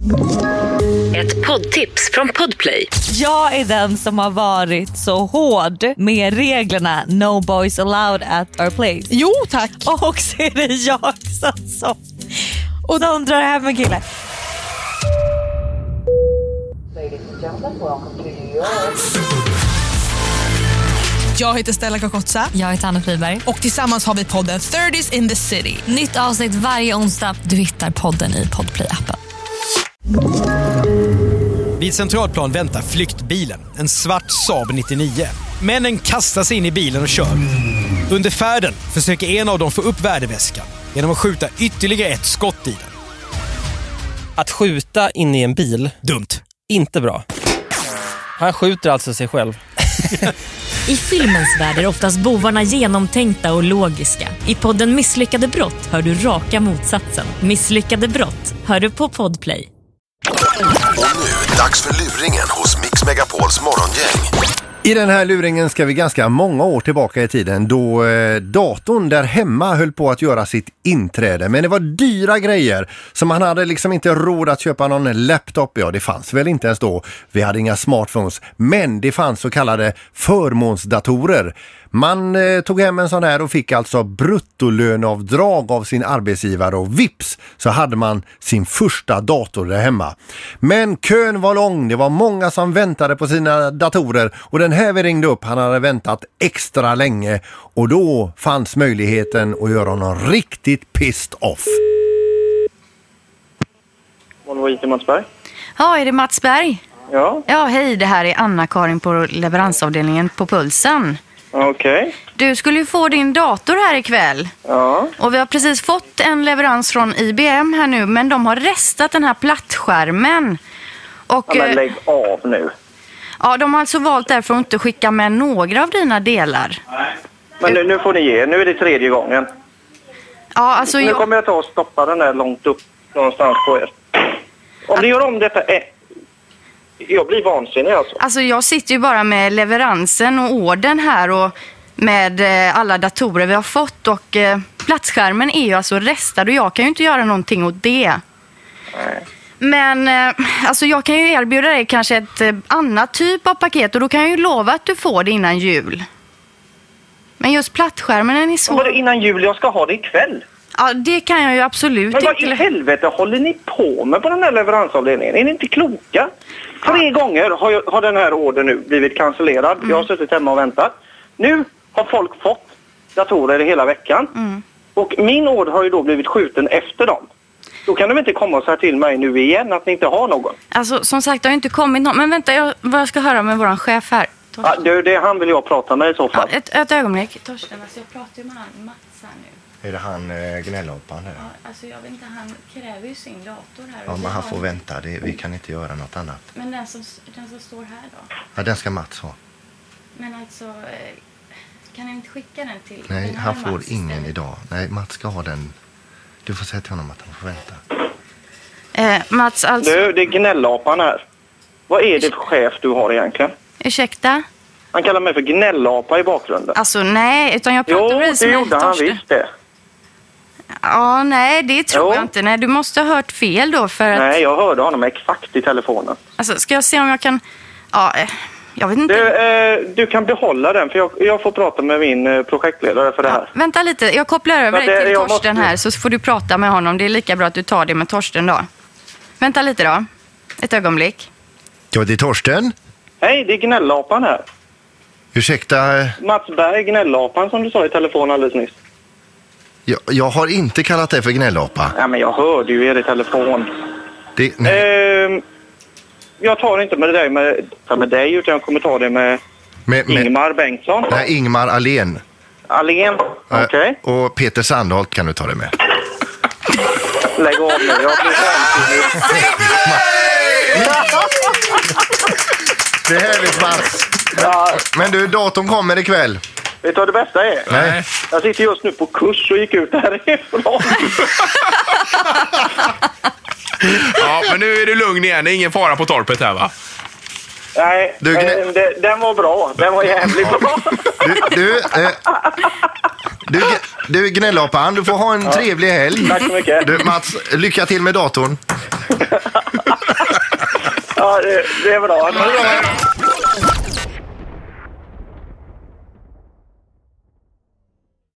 Ett poddtips från Podplay. Jag är den som har varit så hård med reglerna No boys allowed at our place. Jo, tack. Och så är det jag som och de drar hem en kille. Jag heter Stella Kakotsa. Jag heter Anna Friberg. Och tillsammans har vi podden 30s in the City. Nytt avsnitt varje onsdag. Du hittar podden i Podplay-appen. Vid Centralplan väntar flyktbilen, en svart Saab 99. Männen kastar sig in i bilen och kör. Under färden försöker en av dem få upp värdeväskan genom att skjuta ytterligare ett skott i den. Att skjuta in i en bil, dumt. Inte bra. Han skjuter alltså sig själv. I filmens värld är oftast bovarna genomtänkta och logiska. I podden Misslyckade brott hör du raka motsatsen. Misslyckade brott hör du på Podplay. Och nu, dags för luringen hos Mix Megapols morgongäng. I den här luringen ska vi ganska många år tillbaka i tiden då datorn där hemma höll på att göra sitt inträde. Men det var dyra grejer som man hade liksom inte råd att köpa någon laptop. Ja, det fanns väl inte ens då. Vi hade inga smartphones. Men det fanns så kallade förmånsdatorer. Man tog hem en sån här och fick alltså bruttolönavdrag av sin arbetsgivare och vips så hade man sin första dator där hemma. Men kön var lång, det var många som väntade på sina datorer och den här vi ringde upp, han hade väntat extra länge och då fanns möjligheten att göra honom riktigt pissed off. Volvo IT Matsberg. Ja, är det Matsberg? Ja. Ja, hej, det här är Anna-Karin på leveransavdelningen på Pulsen. Okej. Du skulle ju få din dator här ikväll. Ja. Och vi har precis fått en leverans från IBM här nu, men de har restat den här plattskärmen. Och, ja, men lägg av nu. Ja, de har alltså valt därför att inte skicka med några av dina delar. Nej. Men nu får ni ge, nu är det 3:e gången. Ja, alltså nu kommer jag ta och stoppa den där långt upp någonstans på er. Om ni gör om detta jag blir vansinnig alltså. Alltså jag sitter ju bara med leveransen och ordern här och med alla datorer vi har fått och plattskärmen är ju alltså restad och jag kan ju inte göra någonting åt det. Nej. Men alltså jag kan ju erbjuda dig kanske ett annat typ av paket och då kan jag ju lova att du får det innan jul. Men just plattskärmen är så... Men var det innan jul? Jag ska ha det ikväll. Ja, det kan jag ju absolut inte. Men inte. vad i helvete håller ni på med på den här leveransavdelningen? Är ni inte kloka? 3 gånger har den här ordern nu blivit cancellerad. Jag har suttit hemma och väntat. Nu har folk fått datorer hela veckan. Och min order har ju då blivit skjuten efter dem. Då kan de inte komma och säga till mig nu igen att ni inte har någon. Alltså som sagt, det har inte kommit någon. Men vänta, jag ska höra med våran chef här. Ja, det han vill jag prata med i så fall. Ja, ett ögonblick. Torsten, alltså jag pratar ju med han Mats här nu. Är det han gnällhoppan här? Ja, alltså jag vet inte, han kräver ju sin dator här. Ja, men han får vänta. Vi kan inte göra något annat. Men den som står här då? Ja, den ska Mats ha. Men alltså, kan jag inte skicka den till... Nej, han får Mats ingen istället idag. Nej, Mats ska ha den. Du får säga till honom att han får vänta. Mats, alltså... Det är gnällapan här. Vad är det för chef du har egentligen? Ursäkta? Han kallar mig för gnällapa i bakgrunden. Alltså nej, utan jag pratar precis med Torsten. Jo, det gjorde han visst det. Ja, nej, det tror jag inte. Nej, du måste ha hört fel då för att... Nej, jag hörde honom exakt i telefonen. Alltså, ska jag se om jag kan... Ja, jag vet inte. Du kan behålla den, för jag får prata med min projektledare för det här. Vänta lite, jag kopplar över dig till Torsten här så får du prata med honom. Det är lika bra att du tar det med Torsten då. Vänta lite då. Ett ögonblick. Ja, det är Torsten. Hej, det är gnällapan här. Ursäkta... Mats Berg, gnällapan som du sa i telefon alldeles nyss. Jag har inte kallat dig för gnällapa. Ja, men jag hörde ju er i telefon. Jag tar inte med det där med dig utan jag kommer ta det med Ingmar Bengtsson. Nej, Ingmar Alén. Alén, okej. Och Peter Sandholt kan du ta det med. Lägg av nu, jag blir Det är härligt, Mats. Men du, datorn kommer ikväll. Vet du vad det bästa är? Nej. Jag sitter just nu på kurs och gick ut härifrån. Ja, men nu är du lugn igen. Det är ingen fara på torpet här, va? Nej, den var bra. Den var jävligt bra. Du gnällapan, du får ha en trevlig helg. Tack så mycket. Du, Mats, lycka till med datorn. Ja, det är bra.